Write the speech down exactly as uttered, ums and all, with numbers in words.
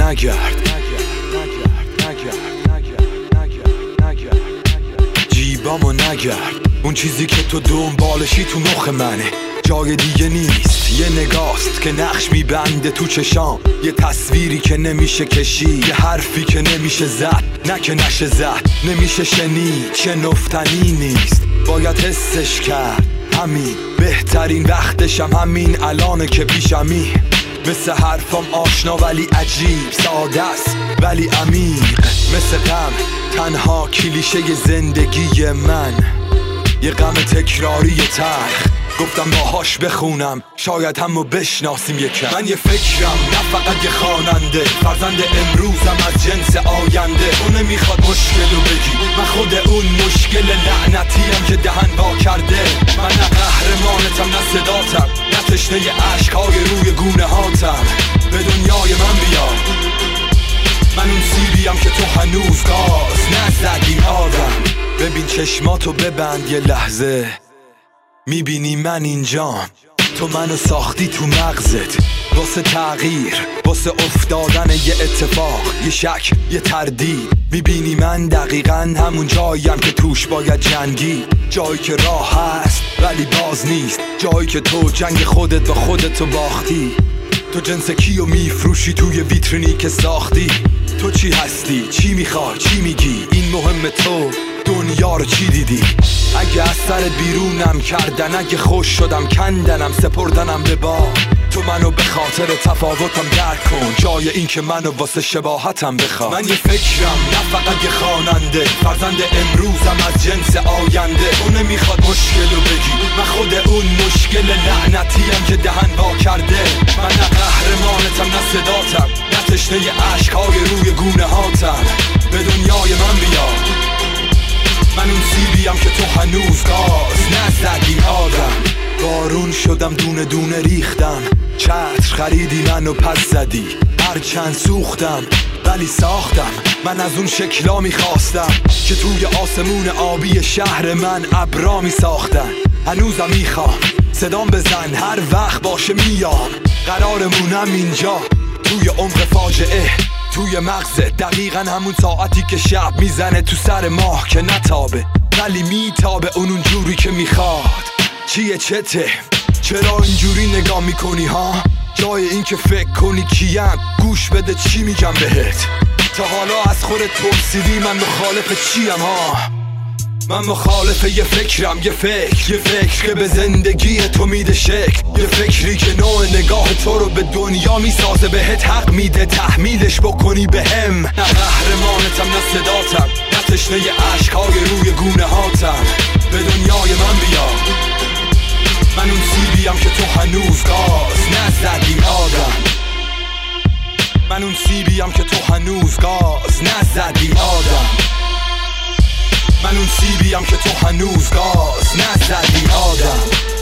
نگرد، جیبامو نگرد. اون چیزی که تو دنبالشی تو مخ منه، جای دیگه نیست. یه نگاست که نقش میبنده تو چشام، یه تصویری که نمیشه کشید، یه حرفی که نمیشه زد، نه که نشه زد، نمیشه شنید، شنفتنی نیست، باید حسش کرد. همین بهترین وقتشم همین الانه که پیشمی. مثل حرفام آشنا ولی عجیب، ساده است ولی عمیق، مثل غم تنها کلیشه زندگی من، یه غم تکراری تلخ. گفتم باهاش بخونم شاید همو بشناسیم یکم. من یه فکرم نه فقط یه خواننده، فرزند امروزم از جنس آینده. اون نمیخواد مشکلو بگی، من خود اون مشکل لعنتیم که دهن وا کرده. من نه قهرمانتم نه صداتم، نه تشنه عشقای روی گونه هاتم. به دنیای من بیا، من اون سیبیم که تو هنوز گاز نزدی آدم. ببین چشماتو ببند یه لحظه، میبینی من اینجام، تو منو ساختی تو مغزت واسه تغییر، واسه افتادن یه اتفاق، یه شک، یه تردید. میبینی من دقیقاً همون جاییم که توش باید جنگی، جایی که راه هست ولی باز نیست، جایی که تو جنگ خودت با خودتو باختی. تو جنس کیو میفروشی توی ویترینی که ساختی؟ تو چی هستی؟ چی میخوای؟ چی میگی؟ این مهم تو دنیا رو چی دیدی؟ اگه از سر بیرونم کردن، اگه خوش شدم کندنم، سپردنم به باد. تو منو به خاطر تفاوتم درک کن، جای این که منو واسه شباهتم بخواد. من یه فکرم نه فقط یه خواننده، فرزند امروزم از جنس آینده. اون نمیخواد مشکلو بگی، من خود اون مشکل لعنتیم که دهن وا کرده. من نه قهرمانتم نه صداتم، نه تشنه عشقای روی گونه هاتم. به دنیای من بیا، من اون سیبیم که تو هنوز گاز نزدی آدم. بارون شدم دونه دونه ریختم، چتر خریدی منو پس زدی. هرچند سوختم ولی ساختم، من از اون شکلا میخواستم که توی آسمون آبی شهر من ابرا میساختن. هنوزم میخوام صدام بزن هر وقت باشه میام، قرارمونم اینجا توی عمق فاجعه، توی مغزت دقیقا همون ساعتی که شب میزنه تو سر ماه که نتابه ولی میتابه اون اونجوری که میخواد. چیه چته؟ چرا اینجوری نگاه میکنی ها؟ جای این که فکر کنی کیم، گوش بده چی میگم بهت. تا حالا از خودت پرسیدی من مخالف چیم ها؟ من مخالف یه فکرم، یه فکر، یه فکر که به زندگی تو میده شکل، یه فکری که نوع نگاه تو رو به دنیا میسازه، بهت حق میده تحمیلش بکنی بهم. نه قهرمانتم نه صداتم، نه تشنه عشقای روی گونه هاتم. به دنیای من بیا، من اون سیبیم که تو هنوز گاز نزدی آدم. من اون سیبیم که تو هنوز گاز نزدی آدم. من اون سیبیم که تو هنوز گاز نزدی آدم.